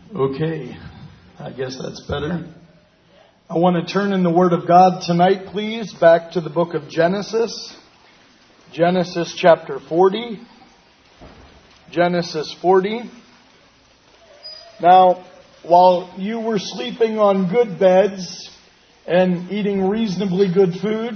Okay, I guess that's better. I want to turn in the Word of God tonight, please, back to the book of Genesis. Genesis chapter 40. Genesis 40. Now, while you were sleeping on good beds and eating reasonably good food,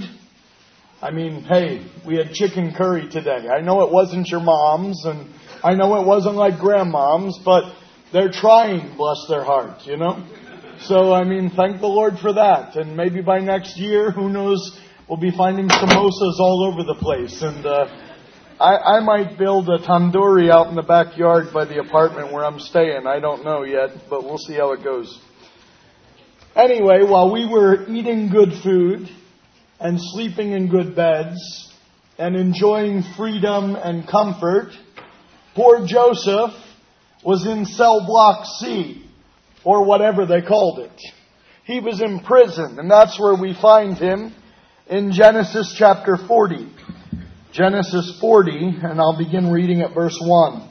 hey, we had chicken curry today. I know it wasn't your mom's, and I know it wasn't like grandmom's, but they're trying, bless their heart, So, thank the Lord for that. And maybe by next year, who knows, we'll be finding samosas all over the place. And I might build a tandoori out in the backyard by the apartment where I'm staying. I don't know yet, but we'll see how it goes. Anyway, while we were eating good food and sleeping in good beds and enjoying freedom and comfort, poor Joseph was in cell block C, or whatever they called it. He was in prison, and that's where we find him in Genesis chapter 40. Genesis 40, and I'll begin reading at verse 1.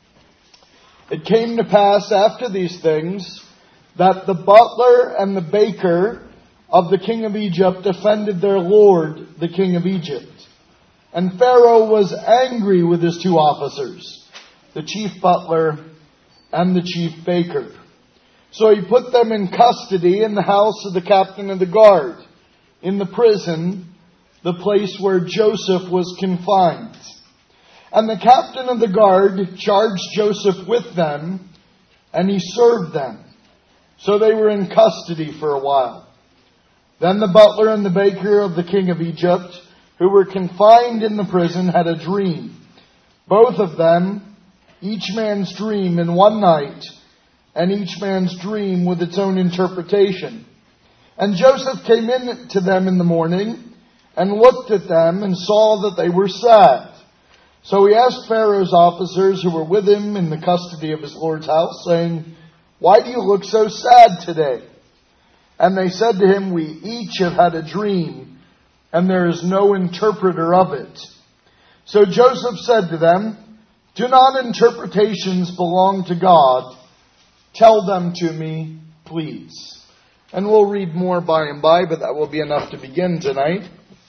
It came to pass after these things that the butler and the baker of the king of Egypt offended their lord, the king of Egypt. And Pharaoh was angry with his two officers, the chief butler and the chief baker. So he put them in custody in the house of the captain of the guard, in the prison, the place where Joseph was confined. And the captain of the guard charged Joseph with them, and he served them. So they were in custody for a while. Then the butler and the baker of the king of Egypt, who were confined in the prison, had a dream. Both of them, each man's dream in one night, and each man's dream with its own interpretation. And Joseph came in to them in the morning and looked at them and saw that they were sad. So he asked Pharaoh's officers who were with him in the custody of his lord's house, saying, "Why do you look so sad today?" And they said to him, "We each have had a dream, and there is no interpreter of it." So Joseph said to them, "Do not interpretations belong to God? Tell them to me, please." And we'll read more by and by, but that will be enough to begin tonight.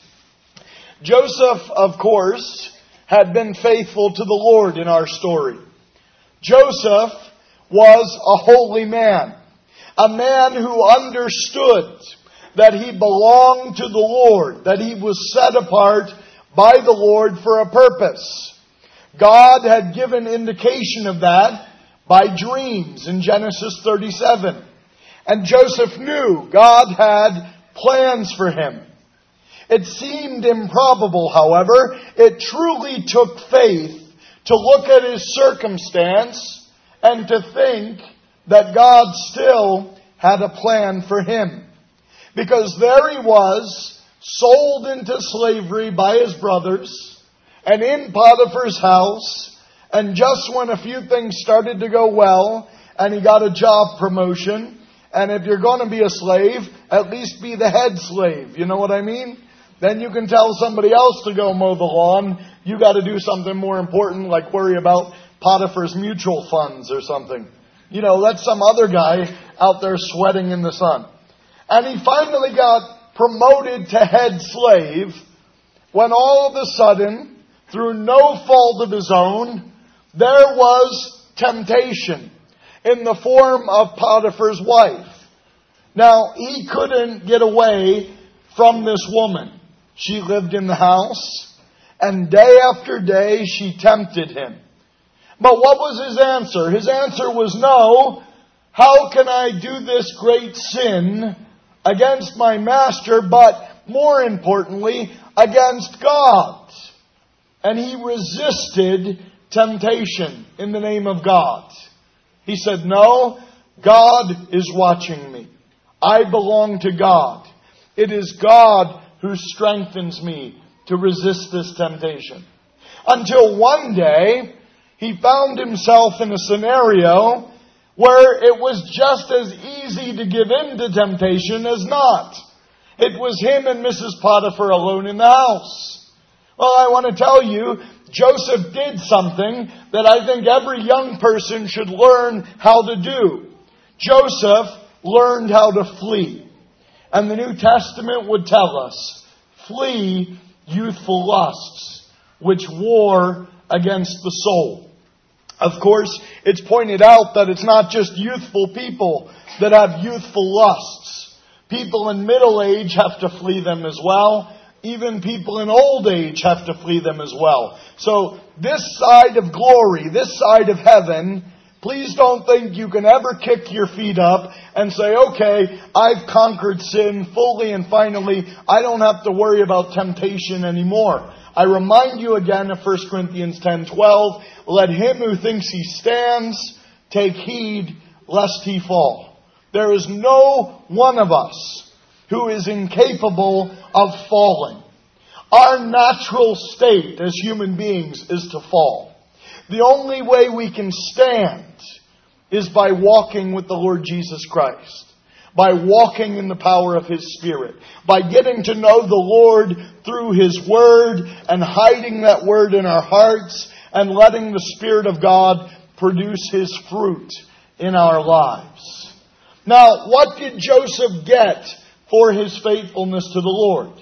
Joseph, of course, had been faithful to the Lord in our story. Joseph was a holy man, a man who understood that he belonged to the Lord, that he was set apart by the Lord for a purpose. God had given indication of that by dreams in Genesis 37. And Joseph knew God had plans for him. It seemed improbable, however. It truly took faith to look at his circumstance and to think that God still had a plan for him. Because there he was, sold into slavery by his brothers, and in Potiphar's house, and just when a few things started to go well, and he got a job promotion, and if you're going to be a slave, at least be the head slave, you know what I mean? Then you can tell somebody else to go mow the lawn. You got to do something more important, like worry about Potiphar's mutual funds or something. Let some other guy out there sweating in the sun. And he finally got promoted to head slave, when all of a sudden, through no fault of his own, there was temptation in the form of Potiphar's wife. Now, he couldn't get away from this woman. She lived in the house, and day after day she tempted him. But what was his answer? His answer was, "No, how can I do this great sin against my master, but more importantly, against God?" And he resisted temptation in the name of God. He said, "No, God is watching me. I belong to God. It is God who strengthens me to resist this temptation." Until one day, he found himself in a scenario where it was just as easy to give in to temptation as not. It was him and Mrs. Potiphar alone in the house. Well, I want to tell you, Joseph did something that I think every young person should learn how to do. Joseph learned how to flee. And the New Testament would tell us, flee youthful lusts, which war against the soul. Of course, it's pointed out that it's not just youthful people that have youthful lusts. People in middle age have to flee them as well. Even people in old age have to flee them as well. So this side of glory, this side of heaven, please don't think you can ever kick your feet up and say, okay, I've conquered sin fully and finally I don't have to worry about temptation anymore. I remind you again of 1 Corinthians 10:12, let him who thinks he stands take heed lest he fall. There is no one of us who is incapable of falling. Our natural state as human beings is to fall. The only way we can stand is by walking with the Lord Jesus Christ. By walking in the power of His Spirit. By getting to know the Lord through His Word and hiding that Word in our hearts and letting the Spirit of God produce His fruit in our lives. Now, what did Joseph get for his faithfulness to the Lord?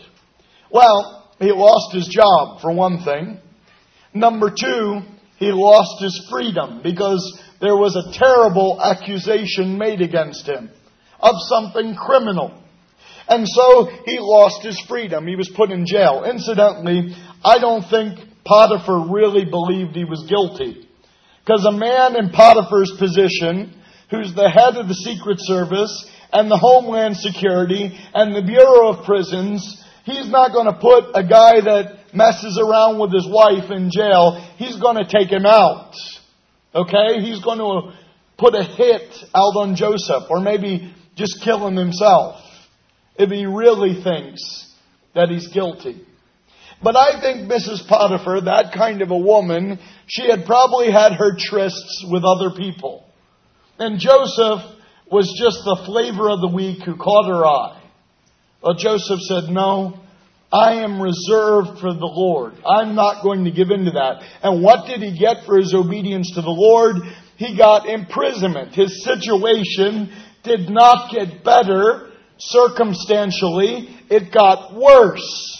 Well, he lost his job, for one thing. Number two, he lost his freedom because there was a terrible accusation made against him of something criminal. And so he lost his freedom. He was put in jail. Incidentally, I don't think Potiphar really believed he was guilty. Because a man in Potiphar's position, who's the head of the Secret Service and the Homeland Security and the Bureau of Prisons, he's not going to put a guy that messes around with his wife in jail. He's going to take him out. Okay? He's going to put a hit out on Joseph, or maybe just kill him himself if he really thinks that he's guilty. But I think Mrs. Potiphar, that kind of a woman, she had probably had her trysts with other people. And Joseph was just the flavor of the week who caught her eye. Well, Joseph said, no, I am reserved for the Lord. I'm not going to give in to that. And what did he get for his obedience to the Lord? He got imprisonment. His situation did not get better circumstantially. It got worse.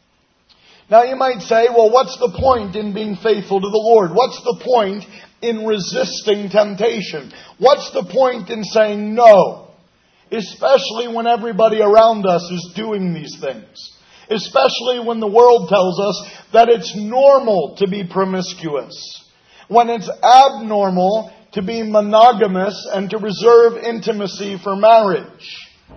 Now you might say, well, what's the point in being faithful to the Lord? What's the point in resisting temptation? What's the point in saying no? Especially when everybody around us is doing these things. Especially when the world tells us that it's normal to be promiscuous. When it's abnormal to be monogamous and to reserve intimacy for marriage.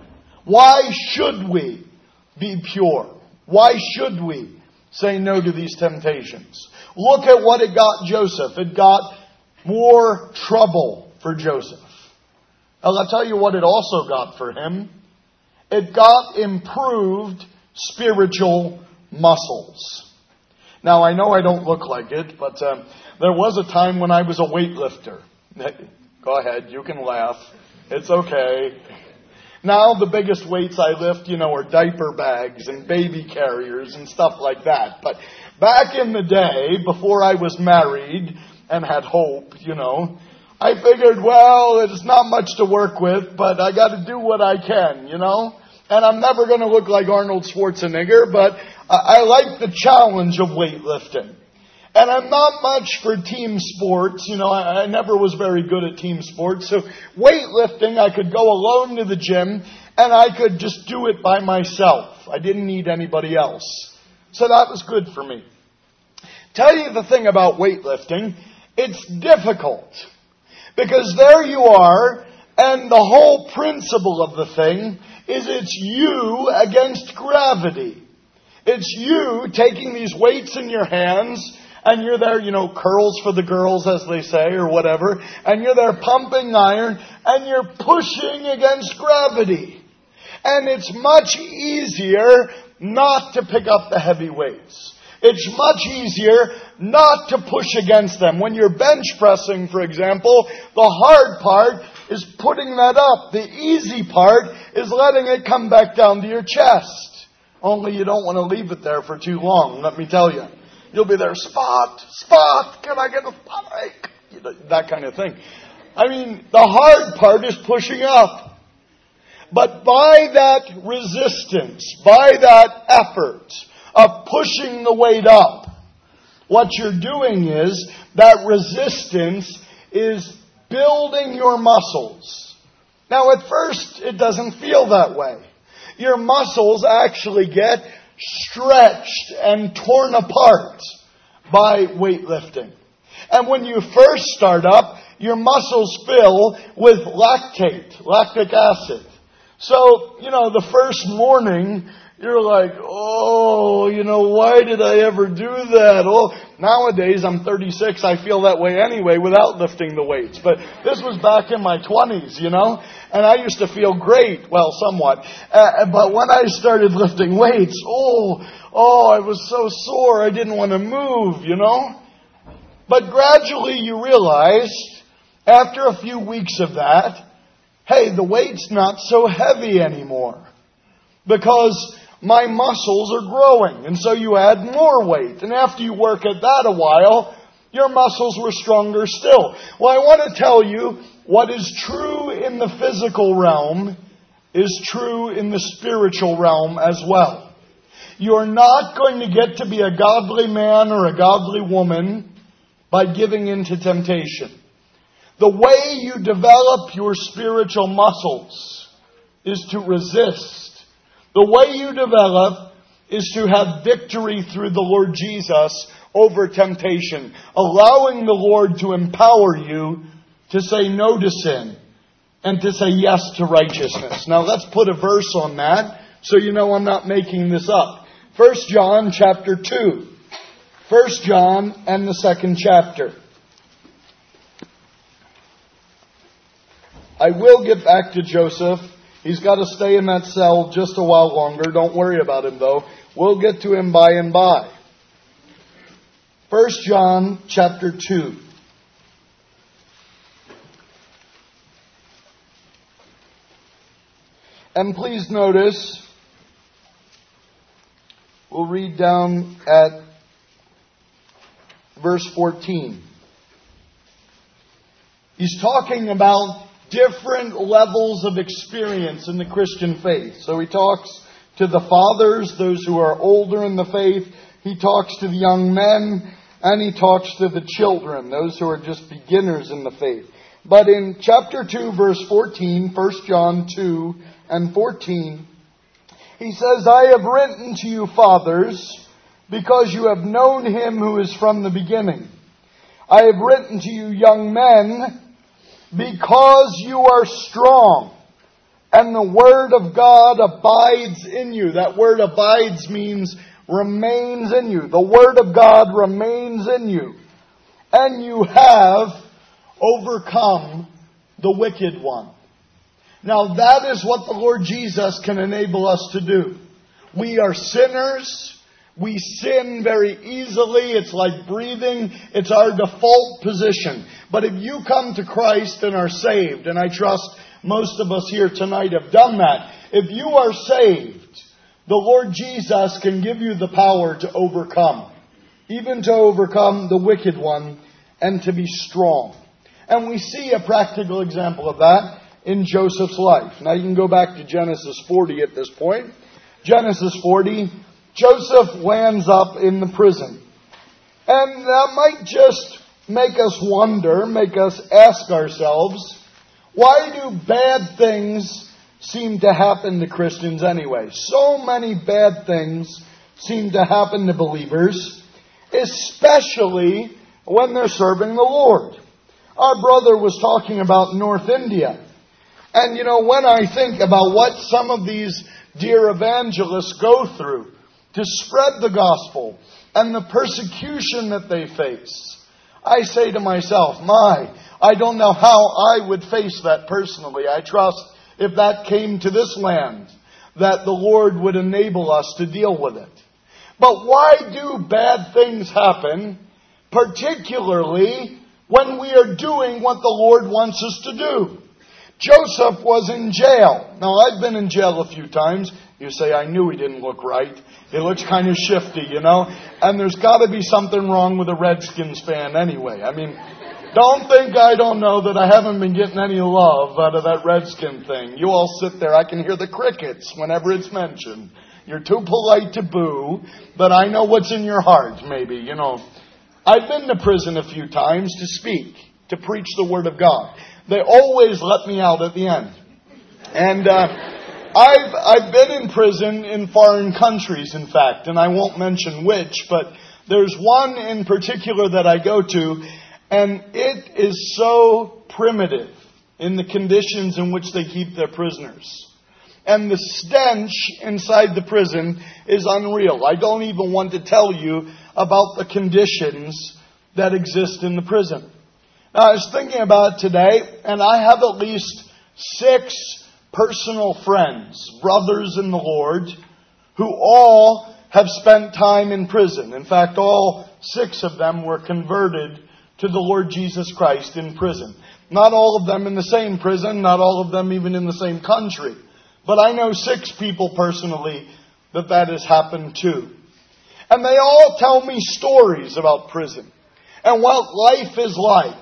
Why should we be pure? Why should we say no to these temptations? Look at what it got Joseph. It got more trouble for Joseph. Now, I'll tell you what it also got for him. It got improved spiritual muscles. Now, I know I don't look like it, but there was a time when I was a weightlifter. Go ahead, you can laugh. It's okay. Now the biggest weights I lift, are diaper bags and baby carriers and stuff like that. But back in the day, before I was married and had hope, I figured, well, it's not much to work with, but I got to do what I can, And I'm never going to look like Arnold Schwarzenegger, but I like the challenge of weightlifting. And I'm not much for team sports. I never was very good at team sports. So weightlifting, I could go alone to the gym and I could just do it by myself. I didn't need anybody else. So that was good for me. Tell you the thing about weightlifting, it's difficult. Because there you are, and the whole principle of the thing is it's you against gravity. It's you taking these weights in your hands, and you're there, curls for the girls, as they say, or whatever. And you're there pumping iron, and you're pushing against gravity. And it's much easier not to pick up the heavy weights. It's much easier not to push against them. When you're bench pressing, for example, the hard part is putting that up. The easy part is letting it come back down to your chest. Only you don't want to leave it there for too long, let me tell you. You'll be there, spot, can I get a spot? That kind of thing. I mean, the hard part is pushing up. But by that resistance, by that effort of pushing the weight up, what you're doing is that resistance is building your muscles. Now, at first, it doesn't feel that way. Your muscles actually get stretched and torn apart by weightlifting. And when you first start up, your muscles fill with lactic acid. So, the first morning, you're like, why did I ever do that? Oh, nowadays, I'm 36, I feel that way anyway without lifting the weights. But this was back in my 20s, and I used to feel great, well, somewhat. But when I started lifting weights, I was so sore, I didn't want to move, But gradually you realized, after a few weeks of that, hey, the weight's not so heavy anymore. Because my muscles are growing. And so you add more weight. And after you work at that a while, your muscles were stronger still. Well, I want to tell you, what is true in the physical realm is true in the spiritual realm as well. You're not going to get to be a godly man or a godly woman by giving in to temptation. The way you develop your spiritual muscles is to resist. The way you develop is to have victory through the Lord Jesus over temptation, allowing the Lord to empower you to say no to sin and to say yes to righteousness. Now let's put a verse on that so you know I'm not making this up. 1 John chapter 2. 1 John and the 2nd chapter. I will get back to Joseph. He's got to stay in that cell just a while longer. Don't worry about him, though. We'll get to him by and by. 1 John chapter 2. And please notice, we'll read down at verse 14. He's talking about different levels of experience in the Christian faith. So he talks to the fathers, those who are older in the faith. He talks to the young men, and he talks to the children, those who are just beginners in the faith. But in chapter 2, verse 14, 1 John 2 and 14, he says, I have written to you, fathers, because you have known him who is from the beginning. I have written to you, young men, because you are strong, and the word of God abides in you. That word abides means remains in you. The word of God remains in you. And you have overcome the wicked one. Now that is what the Lord Jesus can enable us to do. We are sinners. We sin very easily. It's like breathing. It's our default position. But if you come to Christ and are saved, and I trust most of us here tonight have done that, if you are saved, the Lord Jesus can give you the power to overcome. Even to overcome the wicked one and to be strong. And we see a practical example of that in Joseph's life. Now you can go back to Genesis 40 at this point. Genesis 40, Joseph lands up in the prison. And that might just make us wonder, make us ask ourselves, why do bad things seem to happen to Christians anyway? So many bad things seem to happen to believers, especially when they're serving the Lord. Our brother was talking about North India. And when I think about what some of these dear evangelists go through to spread the gospel and the persecution that they face, I say to myself, I don't know how I would face that personally. I trust if that came to this land, that the Lord would enable us to deal with it. But why do bad things happen, particularly when we are doing what the Lord wants us to do? Joseph was in jail. Now, I've been in jail a few times. You say, I knew he didn't look right. He looks kind of shifty, And there's got to be something wrong with a Redskins fan anyway. Don't think I don't know that I haven't been getting any love out of that Redskin thing. You all sit there. I can hear the crickets whenever it's mentioned. You're too polite to boo, but I know what's in your heart, maybe. You know, I've been to prison a few times to speak, to preach the Word of God. They always let me out at the end. And I've been in prison in foreign countries, in fact, and I won't mention which, but there's one in particular that I go to, and it is so primitive in the conditions in which they keep their prisoners. And the stench inside the prison is unreal. I don't even want to tell you about the conditions that exist in the prison. Now, I was thinking about it today, and I have at least 6 personal friends, brothers in the Lord, who all have spent time in prison. In fact, all 6 of them were converted to the Lord Jesus Christ in prison. Not all of them in the same prison, not all of them even in the same country. But I know 6 people personally that has happened to. And they all tell me stories about prison and what life is like.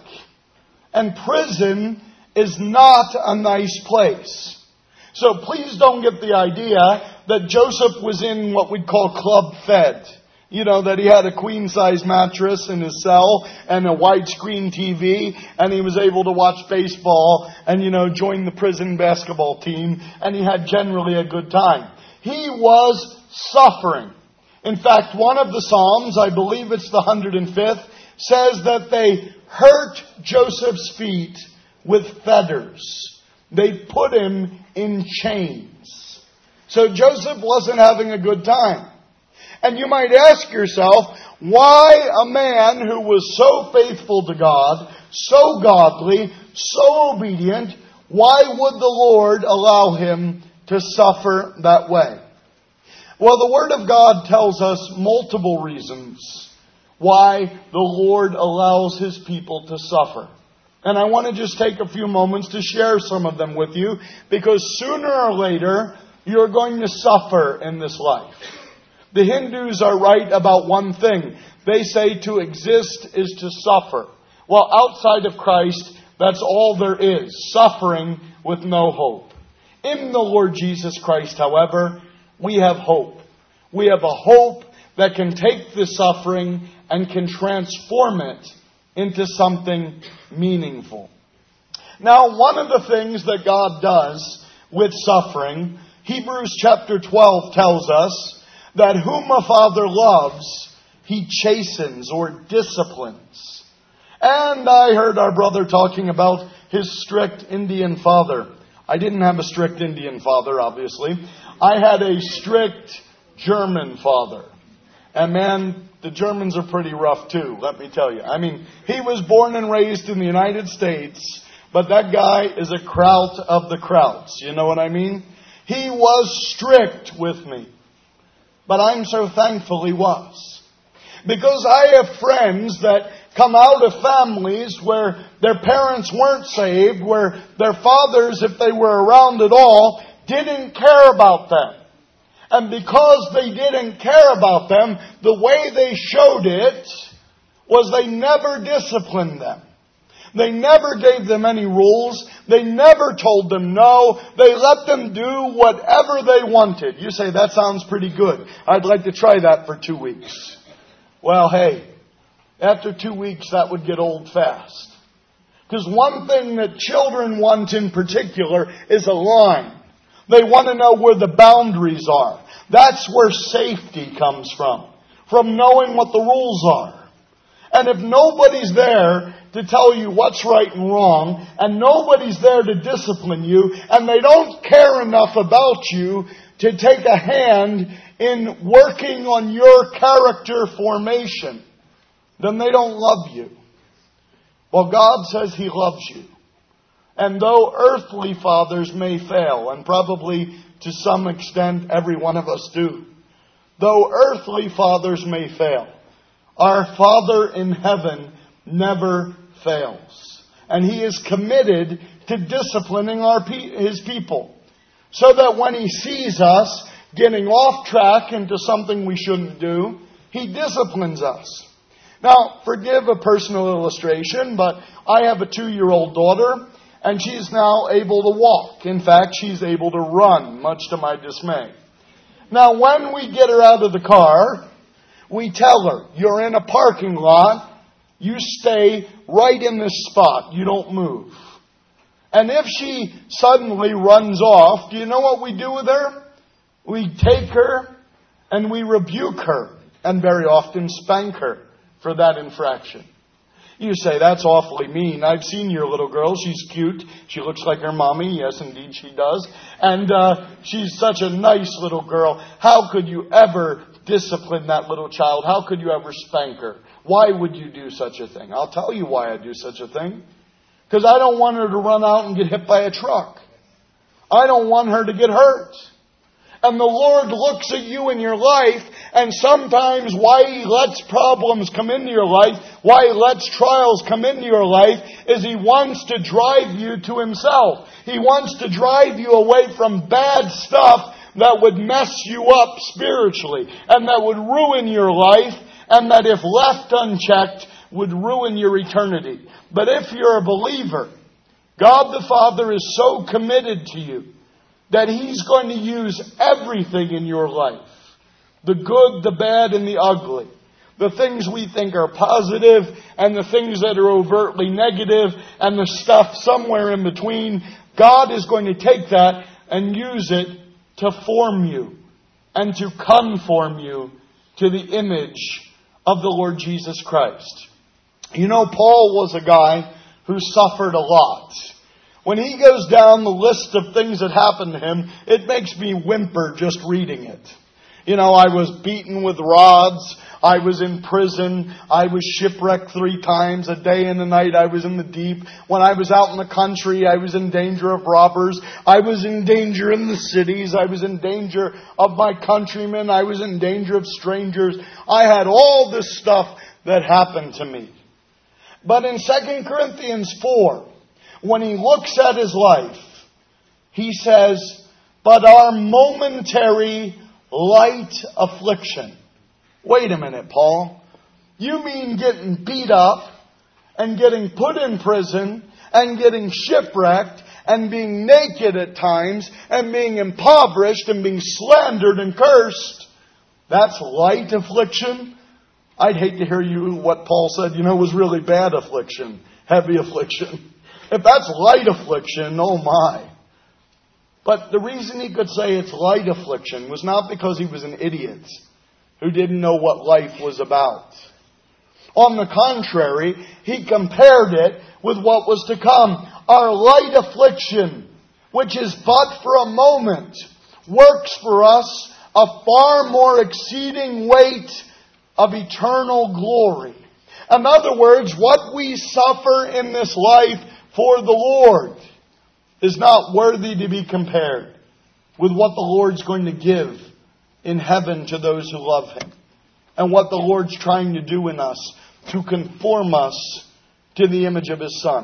And prison is not a nice place. So please don't get the idea that Joseph was in what we'd call Club Fed. You know, that he had a queen-size mattress in his cell and a widescreen TV, and he was able to watch baseball and, join the prison basketball team, and he had generally a good time. He was suffering. In fact, one of the Psalms, I believe it's the 105th, says that they hurt Joseph's feet with fetters. They put him in chains. So Joseph wasn't having a good time. And you might ask yourself, why a man who was so faithful to God, so godly, so obedient, why would the Lord allow him to suffer that way? Well, the Word of God tells us multiple reasons why the Lord allows His people to suffer. And I want to just take a few moments to share some of them with you, because sooner or later, you're going to suffer in this life. The Hindus are right about one thing. They say to exist is to suffer. Well, outside of Christ, that's all there is. Suffering with no hope. In the Lord Jesus Christ, however, we have hope. We have a hope that can take the suffering and can transform it into something meaningful. Now, one of the things that God does with suffering, Hebrews chapter 12 tells us, that whom a father loves, he chastens or disciplines. And I heard our brother talking about his strict Indian father. I didn't have a strict Indian father, obviously. I had a strict German father. And man, the Germans are pretty rough too, let me tell you. I mean, he was born and raised in the United States, but that guy is a kraut of the krauts. You know what I mean? He was strict with me. But I'm so thankful he was. Because I have friends that come out of families where their parents weren't saved, where their fathers, if they were around at all, didn't care about them. And because they didn't care about them, the way they showed it was they never disciplined them. They never gave them any rules. They never told them no. They let them do whatever they wanted. You say, that sounds pretty good. I'd like to try that for 2 weeks. Well, hey, after 2 weeks, that would get old fast. Because one thing that children want in particular is a line. They want to know where the boundaries are. That's where safety comes from knowing what the rules are. And if nobody's there to tell you what's right and wrong, and nobody's there to discipline you, and they don't care enough about you to take a hand in working on your character formation, then they don't love you. Well, God says He loves you. And though earthly fathers may fail, and probably to some extent every one of us do, though earthly fathers may fail, our Father in heaven never fails. And He is committed to disciplining His people. So that when He sees us getting off track into something we shouldn't do, He disciplines us. Now, forgive a personal illustration, but I have a 2-year-old daughter, and she's now able to walk. In fact, she's able to run, much to my dismay. Now, when we get her out of the car, we tell her, you're in a parking lot, you stay right in this spot, you don't move. And if she suddenly runs off, do you know what we do with her? We take her and we rebuke her, and very often spank her for that infraction. You say, that's awfully mean. I've seen your little girl. She's cute. She looks like her mommy. Yes, indeed she does. And she's such a nice little girl. How could you ever discipline that little child? How could you ever spank her? Why would you do such a thing? I'll tell you why I do such a thing. Because I don't want her to run out and get hit by a truck. I don't want her to get hurt. And the Lord looks at you in your life, and sometimes why He lets problems come into your life, why He lets trials come into your life, is He wants to drive you to Himself. He wants to drive you away from bad stuff that would mess you up spiritually, and that would ruin your life, and that if left unchecked, would ruin your eternity. But if you're a believer, God the Father is so committed to you that He's going to use everything in your life. The good, the bad, and the ugly. The things we think are positive, and the things that are overtly negative, and the stuff somewhere in between. God is going to take that and use it to form you and to conform you to the image of the Lord Jesus Christ. You know, Paul was a guy who suffered a lot. When he goes down the list of things that happened to him, it makes me whimper just reading it. You know, I was beaten with rods. I was in prison. I was shipwrecked 3 times. A day and a night I was in the deep. When I was out in the country, I was in danger of robbers. I was in danger in the cities. I was in danger of my countrymen. I was in danger of strangers. I had all this stuff that happened to me. But in 2 Corinthians 4, when he looks at his life, he says, but our momentary light affliction. Wait a minute, Paul. You mean getting beat up and getting put in prison and getting shipwrecked and being naked at times and being impoverished and being slandered and cursed? That's light affliction? I'd hate to hear you what Paul said, was really bad affliction, heavy affliction. If that's light affliction, oh my. But the reason he could say it's light affliction was not because he was an idiot who didn't know what life was about. On the contrary, he compared it with what was to come. Our light affliction, which is but for a moment, works for us a far more exceeding weight of eternal glory. In other words, what we suffer in this life for the Lord is not worthy to be compared with what the Lord's going to give in heaven to those who love Him. And what the Lord's trying to do in us to conform us to the image of His Son.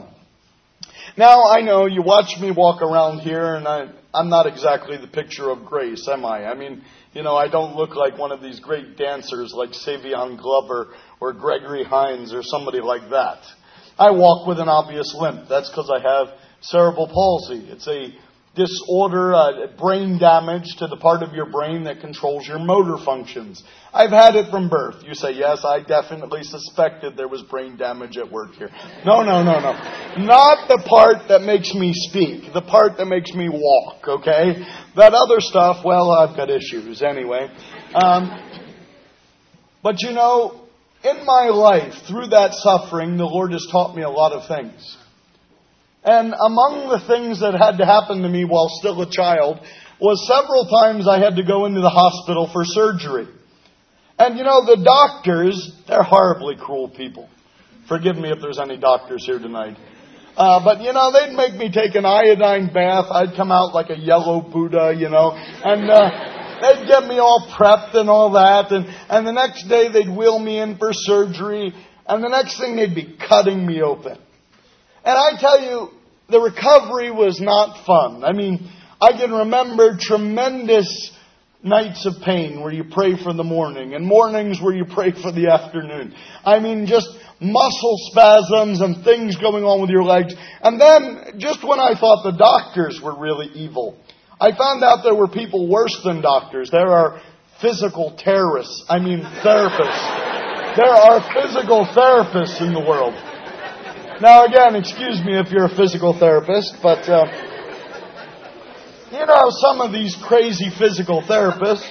Now, I know you watch me walk around here and I'm not exactly the picture of grace, am I? I mean, I don't look like one of these great dancers like Savion Glover or Gregory Hines or somebody like that. I walk with an obvious limp. That's because I have cerebral palsy. It's a disorder, brain damage to the part of your brain that controls your motor functions. I've had it from birth. You say, yes, I definitely suspected there was brain damage at work here. No. Not the part that makes me speak. The part that makes me walk, okay? That other stuff, well, I've got issues anyway. But in my life, through that suffering, the Lord has taught me a lot of things. And among the things that had to happen to me while still a child was several times I had to go into the hospital for surgery. And the doctors, they're horribly cruel people. Forgive me if there's any doctors here tonight. But they'd make me take an iodine bath. I'd come out like a yellow Buddha, and they'd get me all prepped and all that. And the next day they'd wheel me in for surgery. And the next thing they'd be cutting me open. And I tell you, the recovery was not fun. I mean, I can remember tremendous nights of pain where you pray for the morning and mornings where you pray for the afternoon. I mean, just muscle spasms and things going on with your legs. And then, just when I thought the doctors were really evil, I found out there were people worse than doctors. There are physical therapists. There are physical therapists in the world. Now again, excuse me if you're a physical therapist, but some of these crazy physical therapists,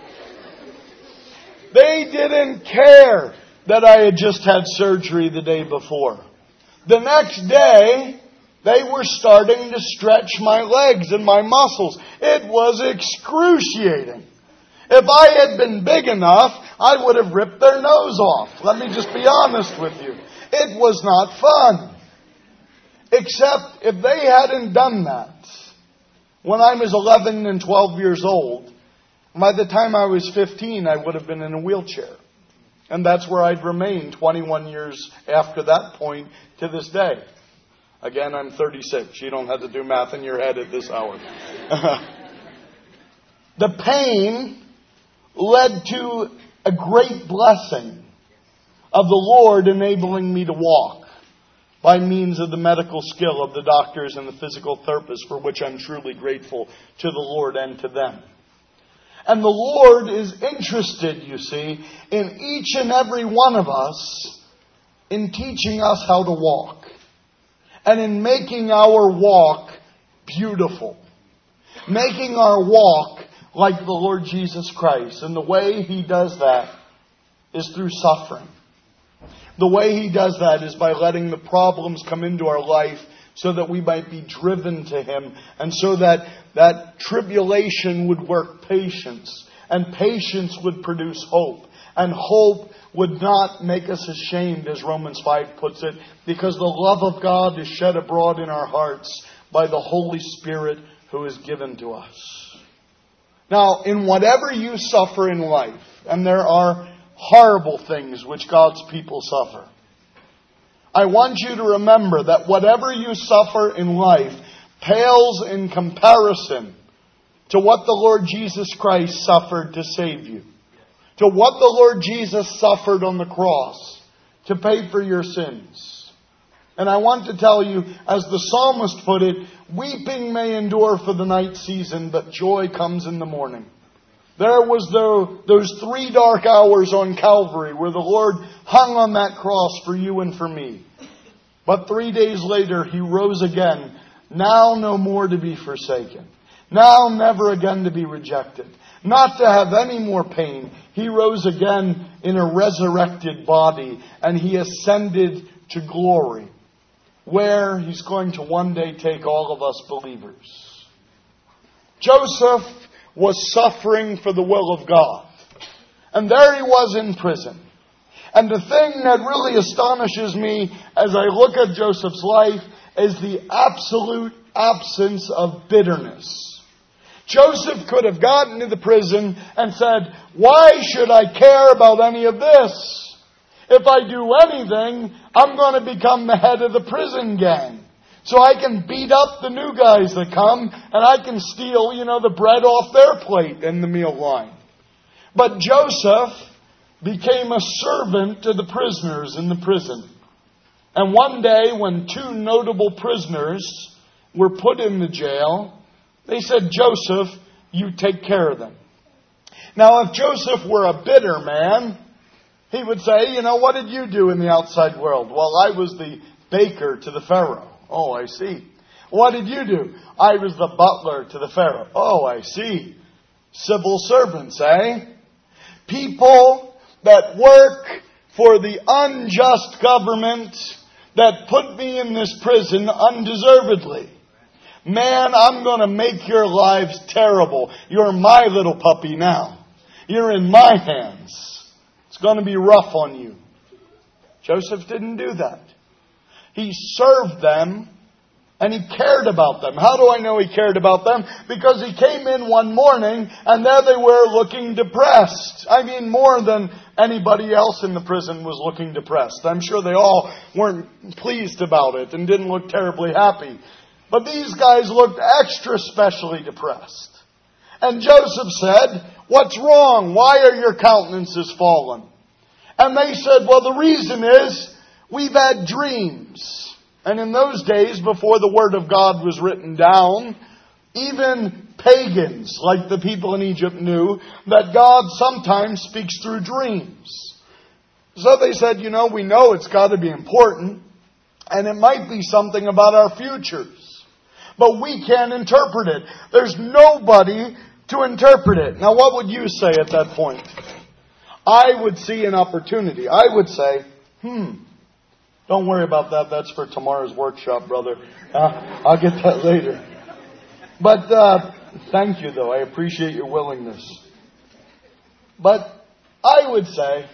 they didn't care that I had just had surgery the day before. The next day, they were starting to stretch my legs and my muscles. It was excruciating. If I had been big enough, I would have ripped their nose off. Let me just be honest with you. It was not fun. Except if they hadn't done that, when I was 11 and 12 years old, by the time I was 15, I would have been in a wheelchair. And that's where I'd remain 21 years after that point to this day. Again, I'm 36. You don't have to do math in your head at this hour. The pain led to a great blessing of the Lord enabling me to walk by means of the medical skill of the doctors and the physical therapists, for which I'm truly grateful to the Lord and to them. And the Lord is interested, you see, in each and every one of us in teaching us how to walk and in making our walk beautiful, making our walk like the Lord Jesus Christ. And the way He does that is through suffering. The way He does that is by letting the problems come into our life so that we might be driven to Him, and so that that tribulation would work patience, and patience would produce hope, and hope would not make us ashamed, as Romans 5 puts it, because the love of God is shed abroad in our hearts by the Holy Spirit who is given to us. Now, in whatever you suffer in life, and there are horrible things which God's people suffer, I want you to remember that whatever you suffer in life pales in comparison to what the Lord Jesus Christ suffered to save you, to what the Lord Jesus suffered on the cross to pay for your sins. And I want to tell you, as the psalmist put it, weeping may endure for the night season, but joy comes in the morning. There was those 3 dark hours on Calvary where the Lord hung on that cross for you and for me. But 3 days later, He rose again, now no more to be forsaken, now never again to be rejected, not to have any more pain. He rose again in a resurrected body, and He ascended to glory, where He's going to one day take all of us believers. Joseph was suffering for the will of God. And there he was in prison. And the thing that really astonishes me as I look at Joseph's life is the absolute absence of bitterness. Joseph could have gotten to the prison and said, why should I care about any of this? If I do anything, I'm going to become the head of the prison gang. So I can beat up the new guys that come, and I can steal, the bread off their plate in the meal line. But Joseph became a servant to the prisoners in the prison. And one day, when 2 notable prisoners were put in the jail, they said, Joseph, you take care of them. Now, if Joseph were a bitter man, he would say, what did you do in the outside world? Well, I was the baker to the Pharaoh. Oh, I see. What did you do? I was the butler to the Pharaoh. Oh, I see. Civil servants, eh? People that work for the unjust government that put me in this prison undeservedly. Man, I'm going to make your lives terrible. You're my little puppy now. You're in my hands. It's going to be rough on you. Joseph didn't do that. He served them, and he cared about them. How do I know he cared about them? Because he came in one morning, and there they were looking depressed. I mean, more than anybody else in the prison was looking depressed. I'm sure they all weren't pleased about it and didn't look terribly happy. But these guys looked extra specially depressed. And Joseph said, "What's wrong? Why are your countenances fallen?" And they said, "Well, the reason is we've had dreams." And in those days, before the Word of God was written down, even pagans, like the people in Egypt, knew that God sometimes speaks through dreams. So they said, we know it's got to be important, and it might be something about our futures. But we can't interpret it. There's nobody to interpret it. Now, what would you say at that point? I would see an opportunity. I would say, don't worry about that. That's for tomorrow's workshop, brother. I'll get that later. But thank you, though. I appreciate your willingness. But I would say,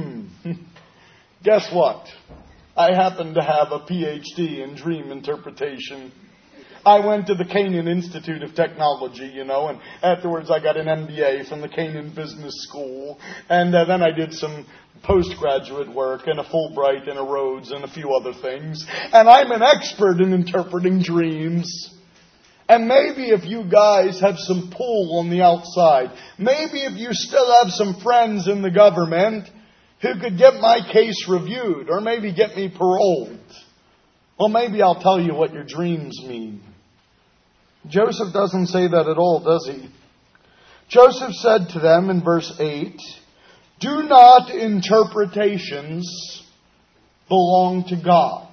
guess what? I happen to have a PhD in dream interpretation. I went to the Canaan Institute of Technology, and afterwards I got an MBA from the Canaan Business School. And then I did some postgraduate work and a Fulbright and a Rhodes and a few other things. And I'm an expert in interpreting dreams. And maybe if you guys have some pull on the outside, maybe if you still have some friends in the government who could get my case reviewed or maybe get me paroled, well, maybe I'll tell you what your dreams mean. Joseph doesn't say that at all, does he? Joseph said to them in verse 8, "Do not interpretations belong to God?"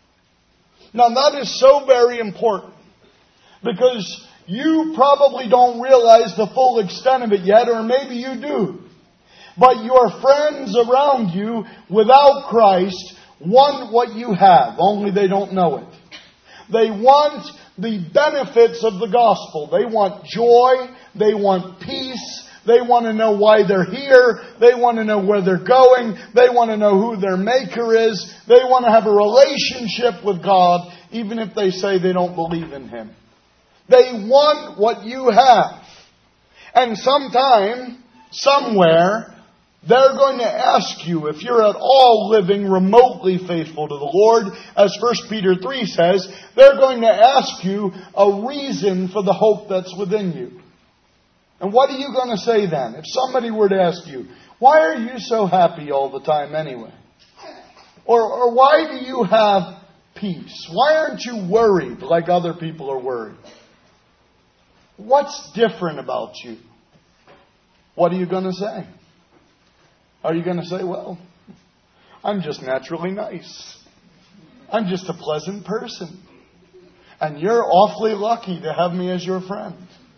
Now that is so very important, because you probably don't realize the full extent of it yet, or maybe you do. But your friends around you without Christ want what you have, only they don't know it. They want the benefits of the gospel. They want joy. They want peace. They want to know why they're here. They want to know where they're going. They want to know who their maker is. They want to have a relationship with God, even if they say they don't believe in Him. They want what you have. And sometime, somewhere, they're going to ask you, if you're at all living remotely faithful to the Lord, as 1 Peter 3 says, they're going to ask you a reason for the hope that's within you. And what are you going to say then? If somebody were to ask you, why are you so happy all the time anyway? Or why do you have peace? Why aren't you worried like other people are worried? What's different about you? What are you going to say? Are you going to say, well, I'm just naturally nice. I'm just a pleasant person. And you're awfully lucky to have me as your friend.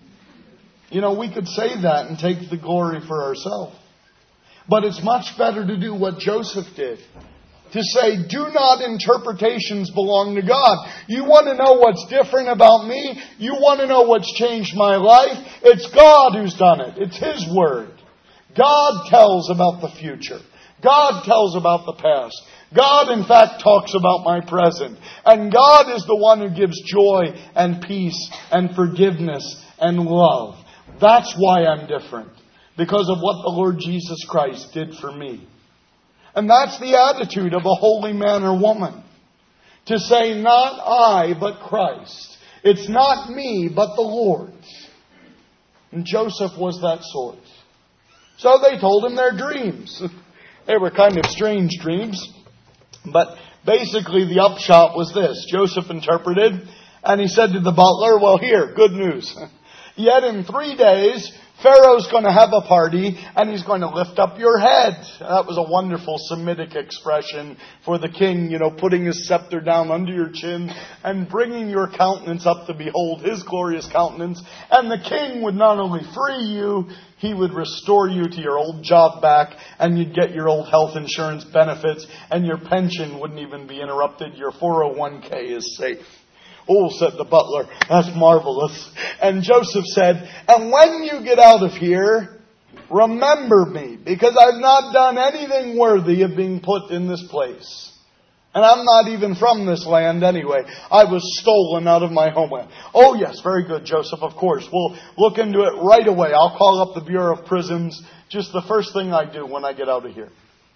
We could say that and take the glory for ourselves. But it's much better to do what Joseph did. To say, do not interpretations belong to God. You want to know what's different about me? You want to know what's changed my life? It's God who's done it. It's His Word. God tells about the future. God tells about the past. God, in fact, talks about my present. And God is the one who gives joy and peace and forgiveness and love. That's why I'm different. Because of what the Lord Jesus Christ did for me. And that's the attitude of a holy man or woman. To say, not I, but Christ. It's not me, but the Lord. And Joseph was that sort. So they told him their dreams. They were kind of strange dreams. But basically the upshot was this. Joseph interpreted, and he said to the butler, well, here, good news. Yet in 3 days, Pharaoh's going to have a party, and he's going to lift up your head. That was a wonderful Semitic expression for the king, putting his scepter down under your chin and bringing your countenance up to behold his glorious countenance. And the king would not only free you, he would restore you to your old job back, and you'd get your old health insurance benefits, and your pension wouldn't even be interrupted. Your 401k is safe. Oh, said the butler, that's marvelous. And Joseph said, and when you get out of here, remember me, because I've not done anything worthy of being put in this place. And I'm not even from this land anyway. I was stolen out of my homeland. Oh yes, very good, Joseph, of course. We'll look into it right away. I'll call up the Bureau of Prisons just the first thing I do when I get out of here.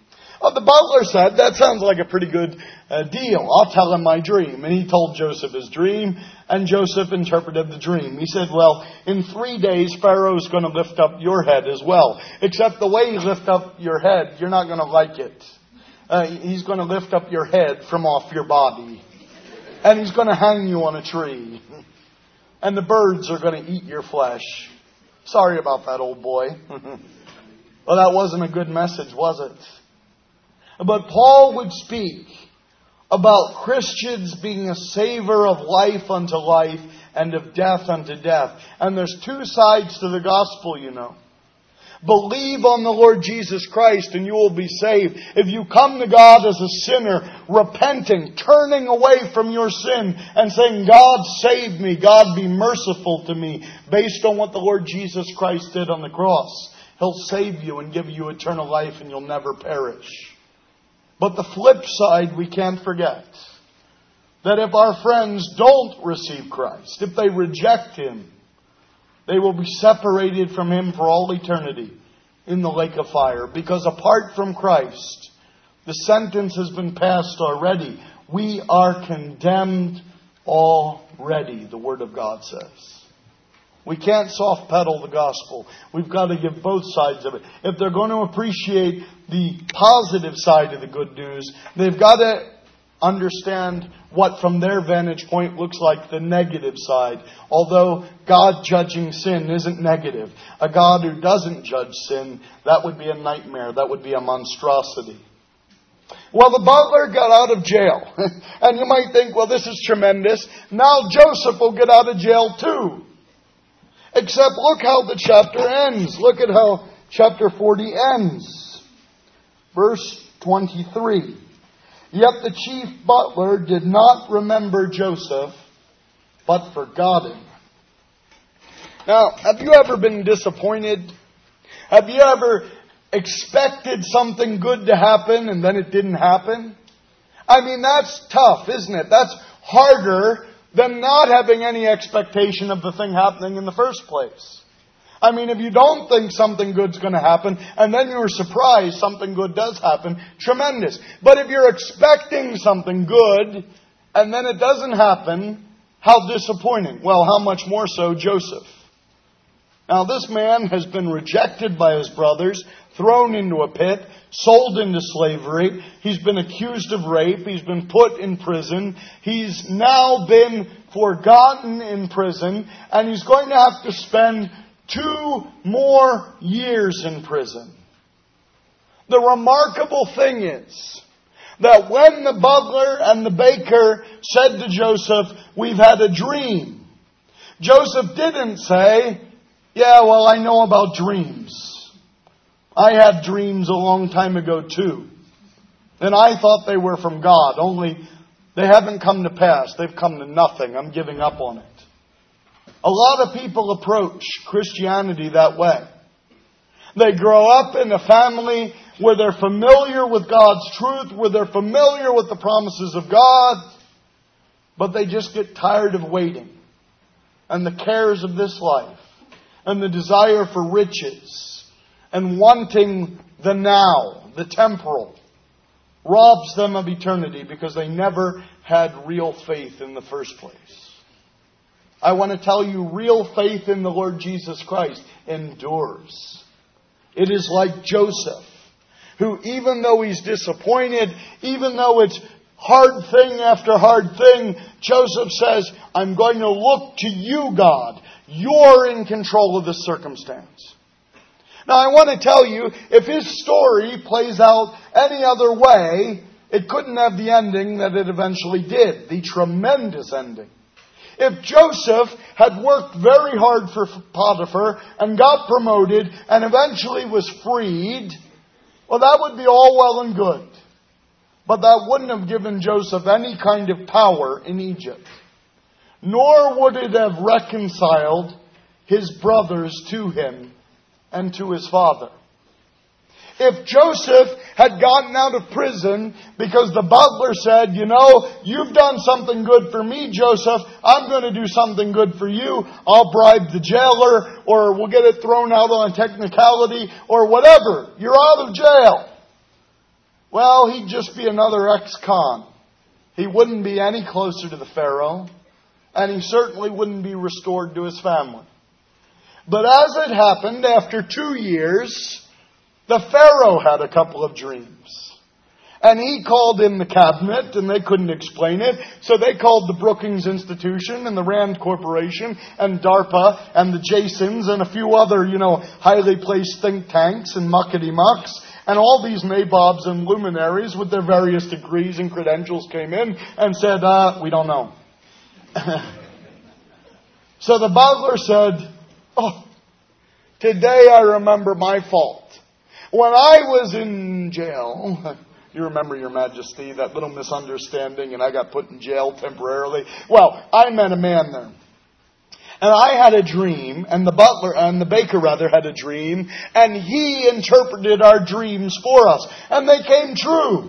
Well, the butler said, that sounds like a pretty good deal. I'll tell him my dream. And he told Joseph his dream, and Joseph interpreted the dream. He said, well, in 3 days, Pharaoh's going to lift up your head as well. Except the way he lifts up your head, you're not going to like it. He's going to lift up your head from off your body. And he's going to hang you on a tree. And the birds are going to eat your flesh. Sorry about that, old boy. Well, that wasn't a good message, was it? But Paul would speak about Christians being a savor of life unto life and of death unto death. And there's two sides to the gospel, you know. Believe on the Lord Jesus Christ and you will be saved. If you come to God as a sinner, repenting, turning away from your sin and saying, God save me, God be merciful to me, based on what the Lord Jesus Christ did on the cross, He'll save you and give you eternal life and you'll never perish. But the flip side we can't forget. That if our friends don't receive Christ, if they reject Him, they will be separated from Him for all eternity in the lake of fire. Because apart from Christ, the sentence has been passed already. We are condemned already, the Word of God says. We can't soft pedal the gospel. We've got to give both sides of it. If they're going to appreciate the positive side of the good news, they've got to understand what from their vantage point looks like the negative side. Although God judging sin isn't negative. A God who doesn't judge sin, that would be a nightmare. That would be a monstrosity. Well, the butler got out of jail. And you might think, well, this is tremendous. Now Joseph will get out of jail too. Except look how the chapter ends. Look at how chapter 40 ends. Verse 23. Yet the chief butler did not remember Joseph, but forgot him. Now, have you ever been disappointed? Have you ever expected something good to happen and then it didn't happen? I mean, that's tough, isn't it? That's harder than not having any expectation of the thing happening in the first place. I mean, if you don't think something good's going to happen, and then you're surprised something good does happen, tremendous. But if you're expecting something good, and then it doesn't happen, how disappointing. Well, how much more so Joseph. Now, this man has been rejected by his brothers, thrown into a pit, sold into slavery. He's been accused of rape. He's been put in prison. He's now been forgotten in prison. And he's going to have to spend 2 more years in prison. The remarkable thing is that when the butler and the baker said to Joseph, "We've had a dream," Joseph didn't say, "Yeah, well, I know about dreams. I had dreams a long time ago too. And I thought they were from God, only they haven't come to pass. They've come to nothing. I'm giving up on it." A lot of people approach Christianity that way. They grow up in a family where they're familiar with God's truth, where they're familiar with the promises of God, but they just get tired of waiting. And the cares of this life, and the desire for riches, and wanting the now, the temporal, robs them of eternity because they never had real faith in the first place. I want to tell you, real faith in the Lord Jesus Christ endures. It is like Joseph, who even though he's disappointed, even though it's hard thing after hard thing, Joseph says, "I'm going to look to you, God. You're in control of this circumstance." Now, I want to tell you, if his story plays out any other way, it couldn't have the ending that it eventually did, the tremendous ending. If Joseph had worked very hard for Potiphar and got promoted and eventually was freed, well, that would be all well and good. But that wouldn't have given Joseph any kind of power in Egypt. Nor would it have reconciled his brothers to him and to his father. If Joseph had gotten out of prison because the butler said, "You know, you've done something good for me, Joseph. I'm going to do something good for you. I'll bribe the jailer, or we'll get it thrown out on a technicality, or whatever. You're out of jail." well, he'd just be another ex-con. He wouldn't be any closer to the Pharaoh, and he certainly wouldn't be restored to his family. But as it happened, after 2 years, the Pharaoh had a couple of dreams. And he called in the cabinet, and they couldn't explain it. So they called the Brookings Institution and the Rand Corporation and DARPA and the Jasons and a few other, highly placed think tanks and muckety-mucks. And all these nabobs and luminaries with their various degrees and credentials came in and said, we don't know. So the butler said, oh, today I remember my fault. When I was in jail, you remember, Your Majesty, that little misunderstanding and I got put in jail temporarily. Well, I met a man there. And I had a dream, and the baker had a dream, and he interpreted our dreams for us. And they came true.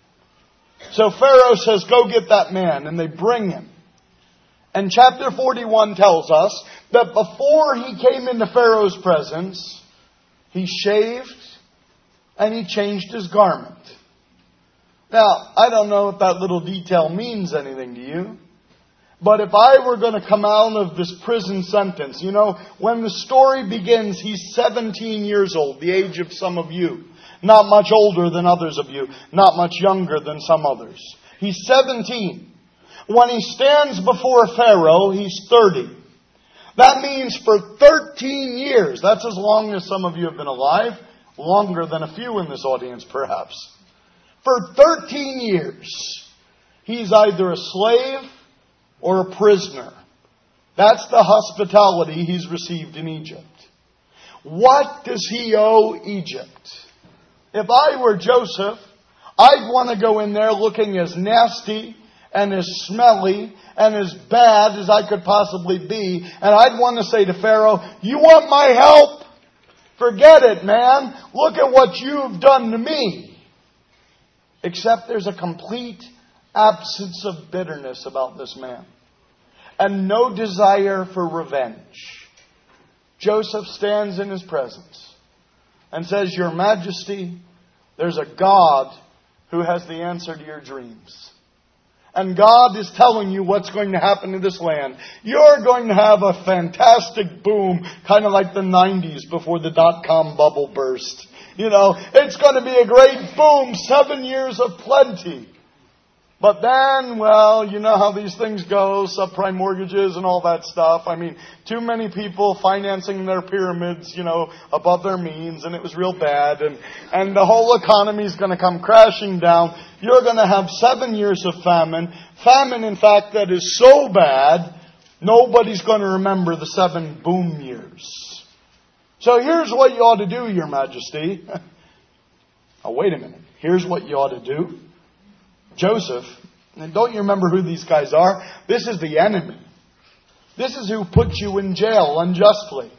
So Pharaoh says, go get that man, and they bring him. And chapter 41 tells us that before he came into Pharaoh's presence, he shaved and he changed his garment. Now, I don't know if that little detail means anything to you. But if I were going to come out of this prison sentence, when the story begins, he's 17 years old, the age of some of you. Not much older than others of you. Not much younger than some others. He's 17. When he stands before Pharaoh, he's 30. That means for 13 years, that's as long as some of you have been alive, longer than a few in this audience perhaps. For 13 years, he's either a slave or a prisoner. That's the hospitality he's received in Egypt. What does he owe Egypt? If I were Joseph, I'd want to go in there looking as nasty and as smelly and as bad as I could possibly be. And I'd want to say to Pharaoh, you want my help? Forget it, man. Look at what you've done to me. Except there's a complete absence of bitterness about this man. And no desire for revenge. Joseph stands in his presence and says, Your Majesty, there's a God who has the answer to your dreams. And God is telling you what's going to happen to this land. You're going to have a fantastic boom, kind of like the 90s before the dot-com bubble burst. It's going to be a great boom, 7 years of plenty. But then, well, you know how these things go, subprime mortgages and all that stuff. I mean, too many people financing their pyramids, above their means, and it was real bad. And the whole economy is going to come crashing down. You're going to have 7 years of famine. Famine, in fact, that is so bad, nobody's going to remember the 7 boom years. So here's what you ought to do, Your Majesty. Oh, wait a minute. Here's what you ought to do. Joseph, and don't you remember who these guys are? This is the enemy. This is who put you in jail unjustly.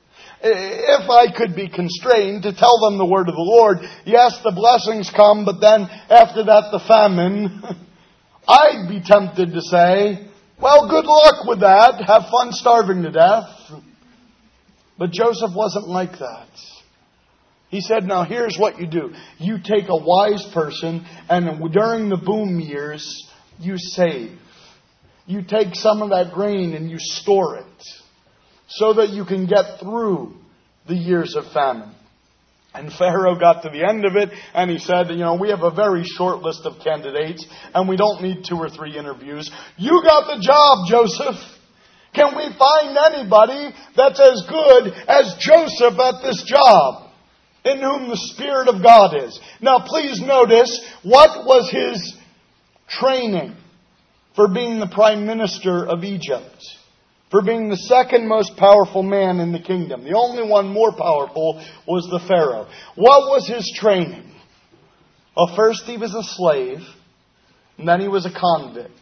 If I could be constrained to tell them the word of the Lord, yes, the blessings come, but then after that the famine, I'd be tempted to say, well, good luck with that. Have fun starving to death. But Joseph wasn't like that. He said, now here's what you do. You take a wise person and during the boom years, you save. You take some of that grain and you store it so that you can get through the years of famine. And Pharaoh got to the end of it and he said, we have a very short list of candidates and we don't need 2 or 3 interviews. You got the job, Joseph. Can we find anybody that's as good as Joseph at this job? In whom the Spirit of God is. Now please notice, what was his training for being the Prime Minister of Egypt? For being the second most powerful man in the kingdom. The only one more powerful was the Pharaoh. What was his training? Well, first he was a slave, and then he was a convict.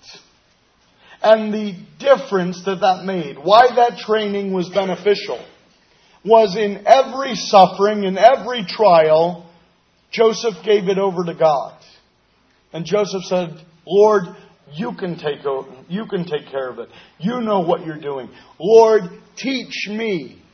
And the difference that made, why that training was beneficial, was in every suffering, in every trial, Joseph gave it over to God. And Joseph said, Lord, you can take care of it. You know what you're doing. Lord, teach me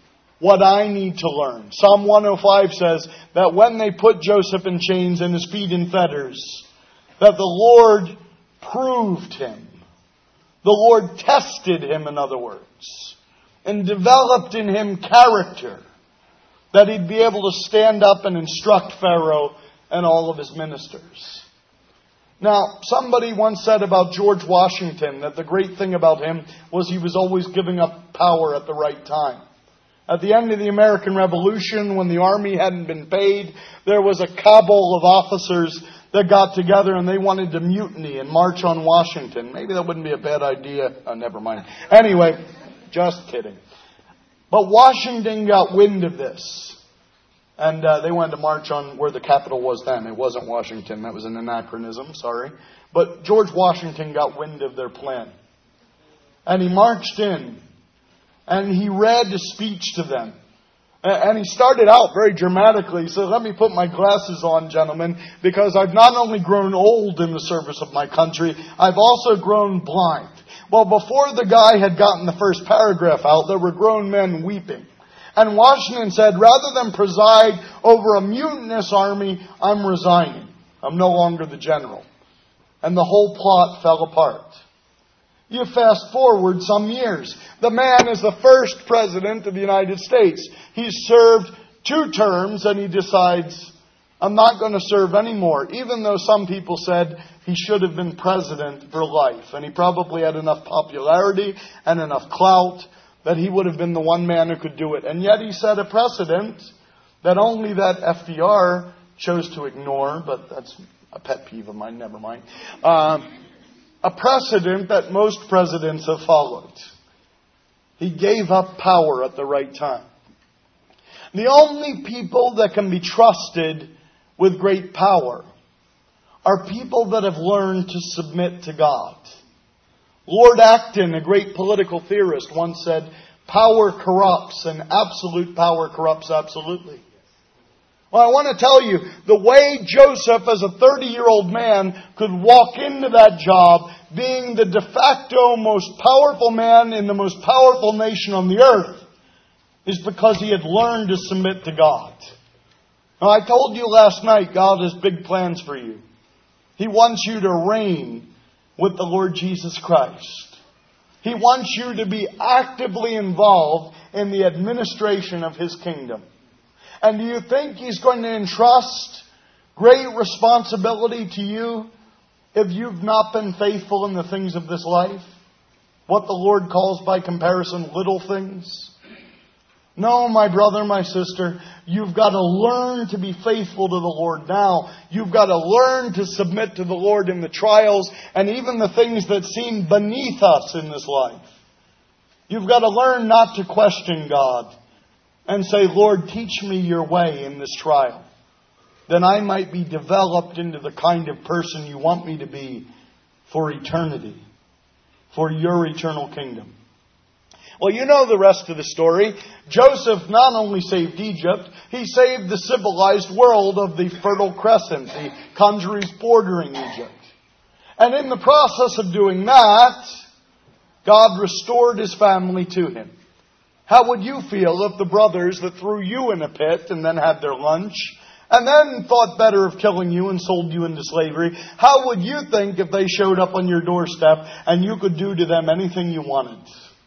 what I need to learn. Psalm 105 says that when they put Joseph in chains and his feet in fetters, that the Lord proved him. The Lord tested him, in other words, and developed in him character, that he'd be able to stand up and instruct Pharaoh and all of his ministers. Now, somebody once said about George Washington that the great thing about him was he was always giving up power at the right time. At the end of the American Revolution, when the army hadn't been paid, there was a cabal of officers that got together and they wanted to mutiny and march on Washington. Maybe that wouldn't be a bad idea. Oh, never mind. Anyway, just kidding. But Washington got wind of this. And they wanted to march on where the capital was then. It wasn't Washington. That was an anachronism. Sorry. But George Washington got wind of their plan. And he marched in. And he read a speech to them. And he started out very dramatically. So let me put my glasses on, gentlemen, because I've not only grown old in the service of my country, I've also grown blind. Well, before the guy had gotten the first paragraph out, there were grown men weeping. And Washington said, rather than preside over a mutinous army, I'm resigning. I'm no longer the general. And the whole plot fell apart. You fast forward some years. The man is the first president of the United States. He's served 2 terms and he decides, I'm not going to serve anymore. Even though some people said he should have been president for life. And he probably had enough popularity and enough clout that he would have been the one man who could do it. And yet he set a precedent that only that FDR chose to ignore, but that's a pet peeve of mine, never mind. A precedent that most presidents have followed. He gave up power at the right time. The only people that can be trusted with great power are people that have learned to submit to God. Lord Acton, a great political theorist, once said, power corrupts and absolute power corrupts absolutely. Well, I want to tell you, the way Joseph, as a 30-year-old man, could walk into that job being the de facto most powerful man in the most powerful nation on the earth is because he had learned to submit to God. Now, I told you last night, God has big plans for you. He wants you to reign with the Lord Jesus Christ. He wants you to be actively involved in the administration of His kingdom. And do you think He's going to entrust great responsibility to you if you've not been faithful in the things of this life? What the Lord calls by comparison little things? No, my brother, my sister, you've got to learn to be faithful to the Lord now. You've got to learn to submit to the Lord in the trials and even the things that seem beneath us in this life. You've got to learn not to question God and say, Lord, teach me your way in this trial. Then I might be developed into the kind of person you want me to be for eternity, for your eternal kingdom. Well, you know the rest of the story. Joseph not only saved Egypt, he saved the civilized world of the Fertile Crescent, the countries bordering Egypt. And in the process of doing that, God restored his family to him. How would you feel if the brothers that threw you in a pit and then had their lunch and then thought better of killing you and sold you into slavery, how would you think if they showed up on your doorstep and you could do to them anything you wanted?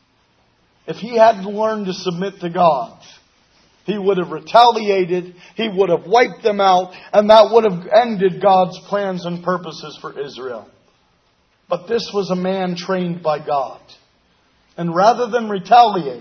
If he hadn't learned to submit to God, he would have retaliated, he would have wiped them out, and that would have ended God's plans and purposes for Israel. But this was a man trained by God. And rather than retaliate,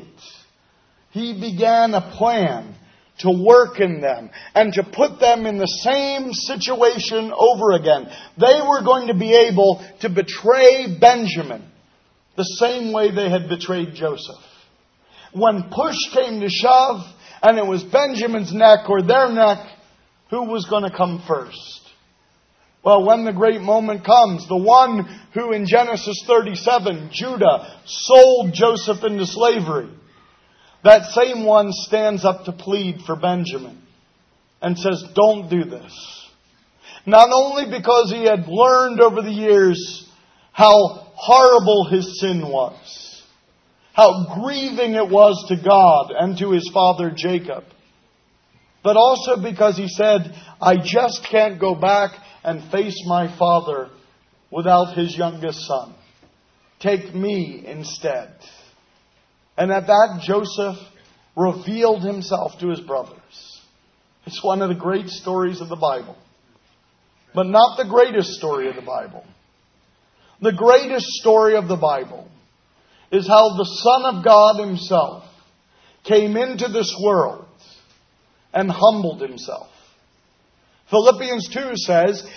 he began a plan to work in them and to put them in the same situation over again. They were going to be able to betray Benjamin the same way they had betrayed Joseph. When push came to shove and it was Benjamin's neck or their neck, who was going to come first? Well, when the great moment comes, the one who in Genesis 37, Judah, sold Joseph into slavery, that same one stands up to plead for Benjamin and says, don't do this. Not only because he had learned over the years how horrible his sin was, how grieving it was to God and to his father Jacob. But also because he said, I just can't go back and face my father without his youngest son. Take me instead. And at that, Joseph revealed himself to his brothers. It's one of the great stories of the Bible. But not the greatest story of the Bible. The greatest story of the Bible is how the Son of God himself came into this world and humbled himself. Philippians 2 says,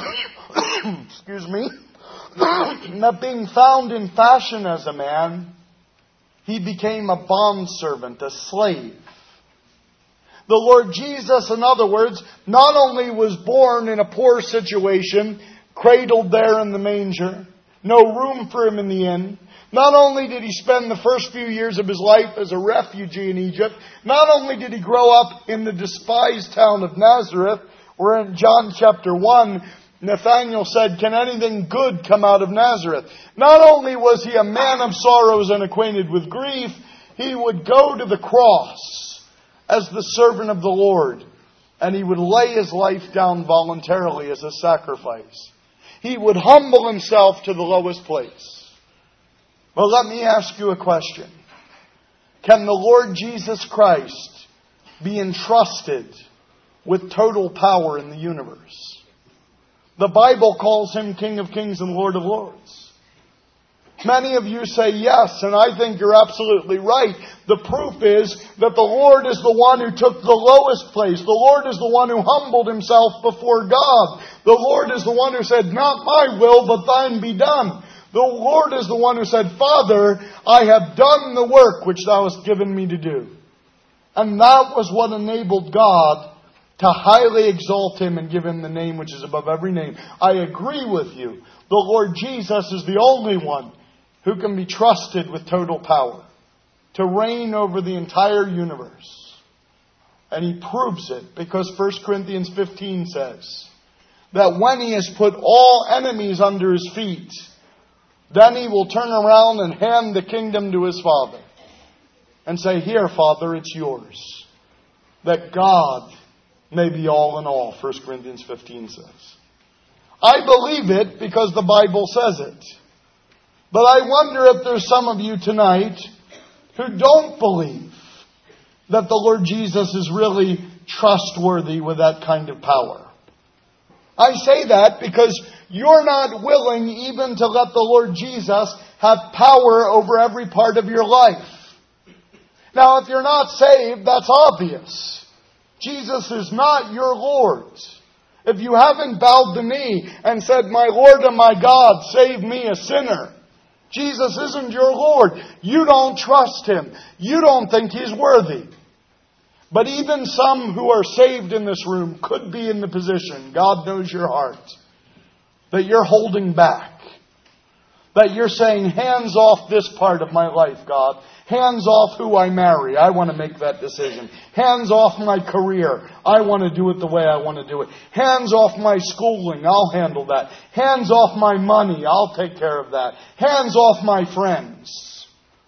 excuse me, that being found in fashion as a man, he became a bondservant, a slave. The Lord Jesus, in other words, not only was born in a poor situation, cradled there in the manger, no room for him in the inn. Not only did he spend the first few years of his life as a refugee in Egypt, not only did he grow up in the despised town of Nazareth, where in John chapter 1, Nathanael said, can anything good come out of Nazareth? Not only was he a man of sorrows and acquainted with grief, he would go to the cross as the servant of the Lord, and he would lay his life down voluntarily as a sacrifice. He would humble himself to the lowest place. Well, let me ask you a question. Can the Lord Jesus Christ be entrusted with total power in the universe? The Bible calls him King of Kings and Lord of Lords. Many of you say yes, and I think you're absolutely right. The proof is that the Lord is the one who took the lowest place. The Lord is the one who humbled himself before God. The Lord is the one who said, not my will, but thine be done. The Lord is the one who said, Father, I have done the work which thou hast given me to do. And that was what enabled God to highly exalt him and give him the name which is above every name. I agree with you. The Lord Jesus is the only one who can be trusted with total power to reign over the entire universe. And he proves it because 1 Corinthians 15 says that when he has put all enemies under his feet, then he will turn around and hand the kingdom to his Father and say, here, Father, it's yours. That God may be all in all, 1 Corinthians 15 says. I believe it because the Bible says it. But I wonder if there's some of you tonight who don't believe that the Lord Jesus is really trustworthy with that kind of power. I say that because you're not willing even to let the Lord Jesus have power over every part of your life. Now, if you're not saved, that's obvious. Jesus is not your Lord. If you haven't bowed the knee and said, my Lord and my God, save me a sinner, Jesus isn't your Lord. You don't trust him. You don't think he's worthy. But even some who are saved in this room could be in the position, God knows your heart, that you're holding back. That you're saying, hands off this part of my life, God. Hands off who I marry. I want to make that decision. Hands off my career. I want to do it the way I want to do it. Hands off my schooling. I'll handle that. Hands off my money. I'll take care of that. Hands off my friends.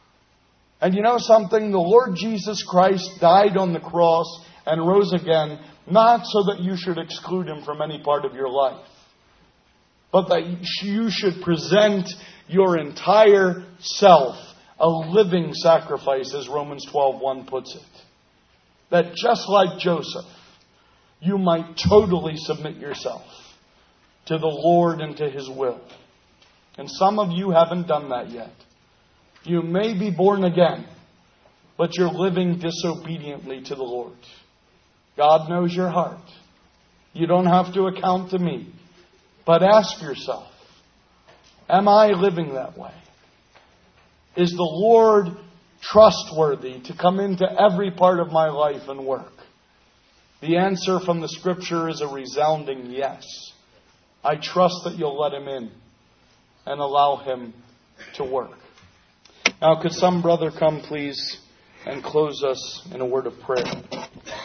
And you know something? The Lord Jesus Christ died on the cross and rose again, not so that you should exclude him from any part of your life, but that you should present your entire self a living sacrifice, as Romans 12:1 puts it. That just like Joseph, you might totally submit yourself to the Lord and to his will. And some of you haven't done that yet. You may be born again, but you're living disobediently to the Lord. God knows your heart. You don't have to account to me. But ask yourself, am I living that way? Is the Lord trustworthy to come into every part of my life and work? The answer from the Scripture is a resounding yes. I trust that you'll let him in and allow him to work. Now, could some brother come, please, and close us in a word of prayer?